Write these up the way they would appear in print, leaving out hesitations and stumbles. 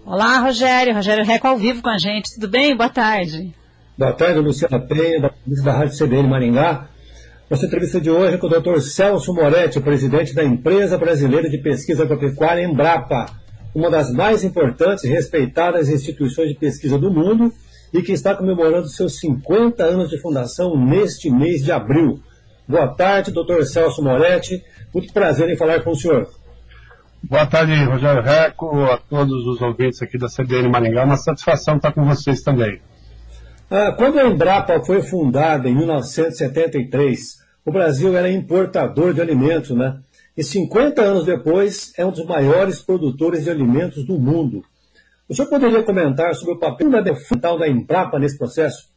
Olá, Rogério. Rogério Reco ao vivo com a gente. Tudo bem? Boa tarde. Boa tarde, Luciana Penha, da Rádio CBN Maringá. Nossa entrevista de hoje é com o Dr. Celso Moretti, presidente da Empresa Brasileira de Pesquisa Agropecuária, Embrapa, uma das mais importantes e respeitadas instituições de pesquisa do mundo e que está comemorando seus 50 anos de fundação neste mês de abril. Boa tarde, Dr. Celso Moretti. Muito prazer em falar com o senhor. Boa tarde, Rogério Reco, a todos os ouvintes aqui da CBN Maringá. Uma satisfação estar com vocês também. Quando a Embrapa foi fundada em 1973, o Brasil era importador de alimentos, né? E 50 anos depois é um dos maiores produtores de alimentos do mundo. O senhor poderia comentar sobre o papel fundamental da Embrapa nesse processo?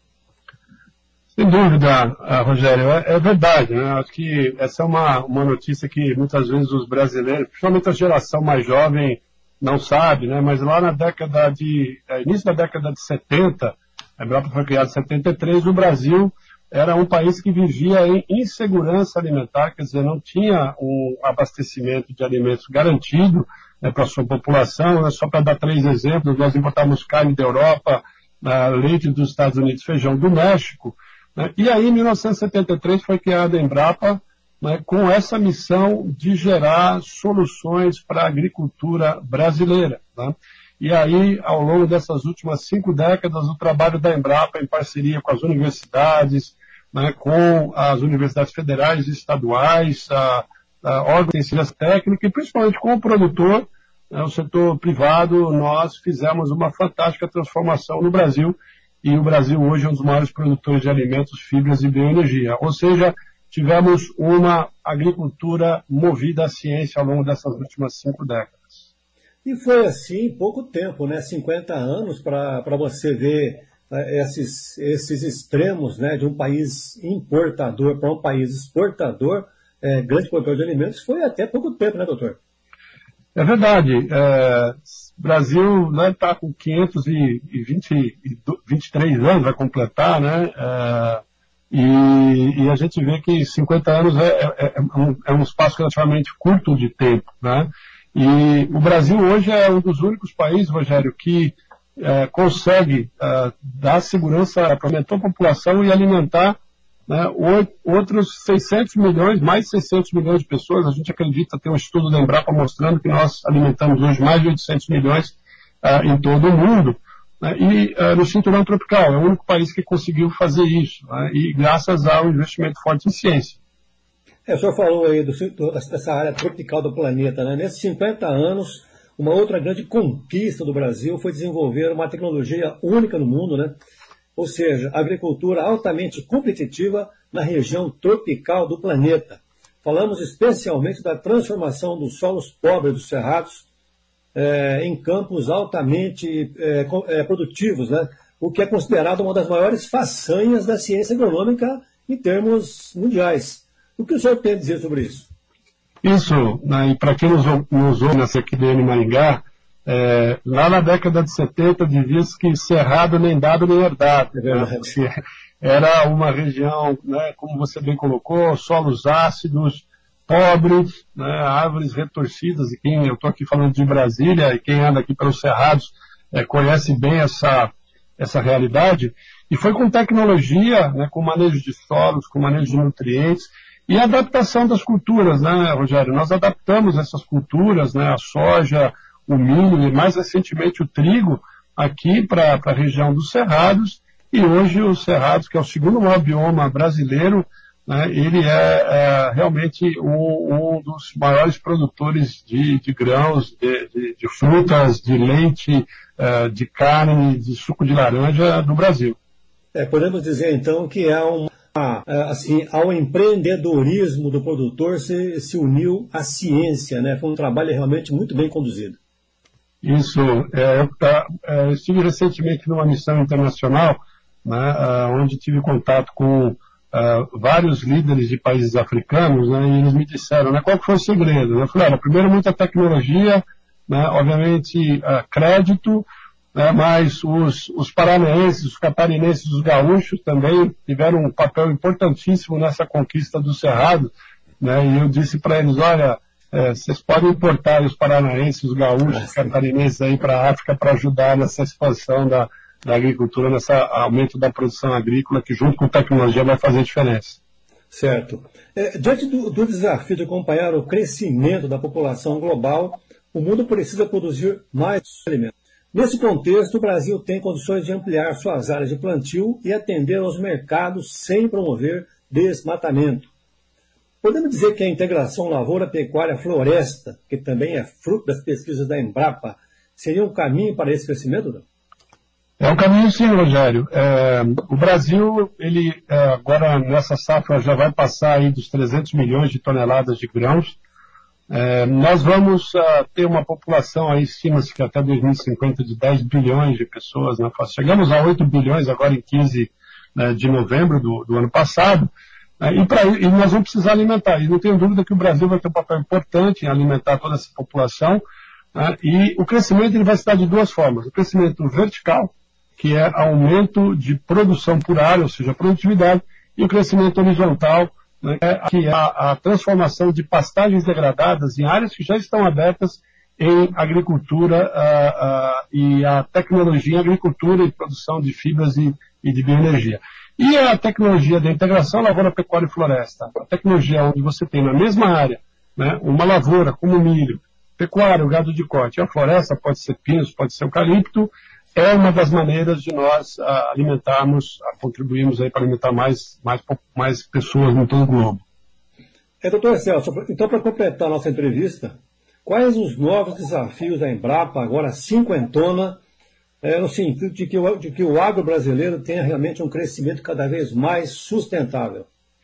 Sem dúvida, Rogério, é verdade, né? Acho que essa é uma notícia que muitas vezes os brasileiros, principalmente a geração mais jovem, não sabe, né? Mas lá na início da década de 70, a Embrapa foi criada em 73, o Brasil era um país que vivia em insegurança alimentar, quer dizer, não tinha um abastecimento de alimentos garantido, né, para a sua população, né? Só para dar 3 exemplos, nós importávamos carne da Europa, leite dos Estados Unidos, feijão do México, né? E aí, em 1973, foi criada a Embrapa, né, com essa missão de gerar soluções para a agricultura brasileira, né? E aí, ao longo dessas últimas 5 décadas, o trabalho da Embrapa, em parceria com as universidades, né, com as universidades federais e estaduais, órgãos de ensino técnico e principalmente com o produtor, né, o setor privado, nós fizemos uma fantástica transformação no Brasil. E o Brasil hoje é um dos maiores produtores de alimentos, fibras e bioenergia. Ou seja, tivemos uma agricultura movida à ciência ao longo dessas últimas 5 décadas. E foi assim em pouco tempo, né? 50 anos para você ver esses extremos, né, de um país importador para um país exportador, grande produtor de alimentos, foi até pouco tempo, né, doutor? É verdade. O Brasil está com 523 anos, vai completar, né? E a gente vê que 50 anos é um espaço relativamente curto de tempo, né? E o Brasil hoje é um dos únicos países, Rogério, que consegue dar segurança para aumentar a população e alimentar, né, outros 600 milhões, mais de 600 milhões de pessoas. A gente acredita, tem um estudo da Embrapa mostrando que nós alimentamos hoje mais de 800 milhões em todo o mundo, né, e no cinturão tropical. É o único país que conseguiu fazer isso, né, e graças ao investimento forte em ciência. O senhor falou aí dessa área tropical do planeta, né? Nesses 50 anos, uma outra grande conquista do Brasil foi desenvolver uma tecnologia única no mundo, né? Ou seja, agricultura altamente competitiva na região tropical do planeta. Falamos especialmente da transformação dos solos pobres dos cerrados em campos altamente produtivos, né? O que é considerado uma das maiores façanhas da ciência agronômica em termos mundiais. O que o senhor tem a dizer sobre isso? Isso, né, e para quem nos ouve nessa CBN Maringá, lá na década de 70 dizia-se que cerrado nem dado nem herdado. Né? Era uma região, né, como você bem colocou, solos ácidos, pobres, né, árvores retorcidas, e eu estou aqui falando de Brasília, e quem anda aqui pelos cerrados conhece bem essa realidade, e foi com tecnologia, né, com manejo de solos, com manejo de nutrientes, e a adaptação das culturas, né, Rogério? Nós adaptamos essas culturas, né, a soja, o milho e mais recentemente o trigo aqui para a região dos cerrados, e hoje os cerrados, que é o segundo maior bioma brasileiro, né, ele é realmente um dos maiores produtores de grãos, de frutas, de leite, de carne, de suco de laranja do Brasil. Podemos dizer então que ao empreendedorismo do produtor se uniu a ciência, né? Foi um trabalho realmente muito bem conduzido. Isso. Eu estive recentemente numa missão internacional, né, onde tive contato com vários líderes de países africanos, né, e eles me disseram, né, qual que foi o segredo. Eu falei, primeiro muita tecnologia, né, obviamente crédito, né, mas os paranaenses, os catarinenses, os gaúchos também tiveram um papel importantíssimo nessa conquista do Cerrado, né, e eu disse para eles, olha, vocês podem importar os paranaenses, os gaúchos, os catarinenses aí para a África para ajudar nessa expansão da agricultura, nesse aumento da produção agrícola, que junto com tecnologia vai fazer diferença. Certo. Diante do desafio de acompanhar o crescimento da população global, o mundo precisa produzir mais alimentos. Nesse contexto, o Brasil tem condições de ampliar suas áreas de plantio e atender aos mercados sem promover desmatamento. Podemos dizer que a integração lavoura-pecuária-floresta, que também é fruto das pesquisas da Embrapa, seria um caminho para esse crescimento, não? É um caminho sim, Rogério. O Brasil, ele agora nessa safra já vai passar aí dos 300 milhões de toneladas de grãos. Nós vamos ter uma população, aí estima-se que até 2050 de 10 bilhões de pessoas na face. Chegamos a 8 bilhões agora em 15 de novembro do ano passado. E nós vamos precisar alimentar. E não tenho dúvida que o Brasil vai ter um papel importante em alimentar toda essa população. E o crescimento ele vai se dar de duas formas. O crescimento vertical, que é aumento de produção por área, ou seja, produtividade, e o crescimento horizontal, né, que é a transformação de pastagens degradadas em áreas que já estão abertas em agricultura e a tecnologia em agricultura e produção de fibras e de bioenergia. E a tecnologia da integração lavoura, pecuária e floresta, a tecnologia onde você tem na mesma área, né, uma lavoura como milho, pecuária, o gado de corte, a floresta pode ser pinos, pode ser eucalipto, é uma das maneiras de nós contribuirmos aí para alimentar mais pessoas no todo o globo. Doutor Celso, então para completar a nossa entrevista, quais os novos desafios da Embrapa, agora cinquentona, no sentido de que o agro brasileiro tenha realmente um crescimento cada vez mais sustentável?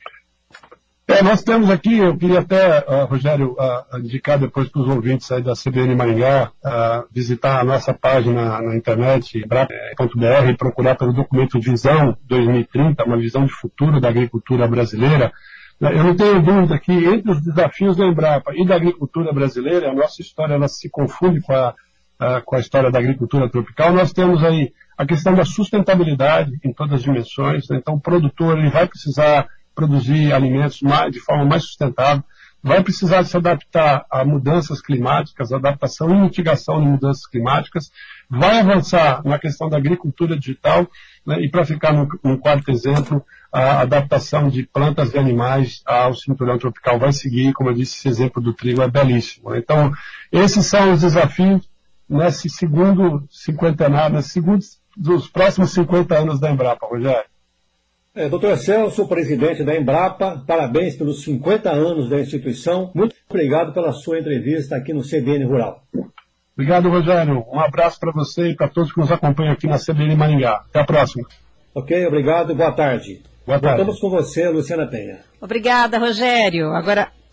Nós temos aqui, eu queria até, Rogério, indicar depois para os ouvintes aí da CBN Maringá, visitar a nossa página na internet, embrapa.br, e procurar pelo documento Visão 2030, uma visão de futuro da agricultura brasileira. Eu não tenho dúvida que entre os desafios da Embrapa e da agricultura brasileira, a nossa história ela se confunde com a história da agricultura tropical. Nós temos aí a questão da sustentabilidade em todas as dimensões, né? Então o produtor ele vai precisar produzir alimentos de forma mais sustentável, vai precisar se adaptar a mudanças climáticas, adaptação e mitigação de mudanças climáticas, vai avançar na questão da agricultura digital, né, e para ficar num quarto exemplo, a adaptação de plantas e animais ao cinturão tropical vai seguir, como eu disse, esse exemplo do trigo é belíssimo. Né? Então, esses são os desafios nesse segundo cinquentenário, dos próximos 50 anos da Embrapa, Rogério. Doutor Celso, presidente da Embrapa, parabéns pelos 50 anos da instituição. Muito obrigado pela sua entrevista aqui no CBN Rural. Obrigado, Rogério. Um abraço para você e para todos que nos acompanham aqui na CBN Maringá. Até a próxima. Ok, obrigado e boa tarde. Boa tarde. Voltamos com você, Luciana Penha. Obrigada, Rogério. Agora